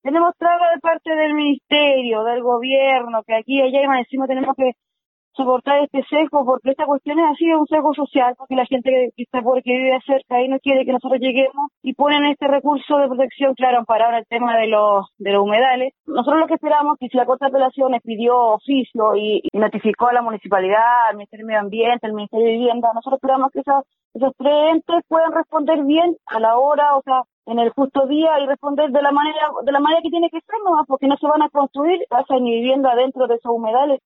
tenemos trabas de parte del ministerio, del gobierno, que aquí y allá y más encima tenemos que soportar este sesgo, porque esta cuestión es así, es un sesgo social, porque la gente que vive cerca y no quiere que nosotros lleguemos y ponen este recurso de protección, claro, amparado en el tema de los humedales. Nosotros lo que esperamos que si la Corte de Apelaciones pidió oficio y notificó a la municipalidad, al Ministerio de Medio Ambiente, al Ministerio de Vivienda, nosotros esperamos que esos tres entes puedan responder bien a la hora, o sea, en el justo día y responder de la manera que tiene que ser, ¿no? Porque no se van a construir casas ni viviendas dentro de esos humedales.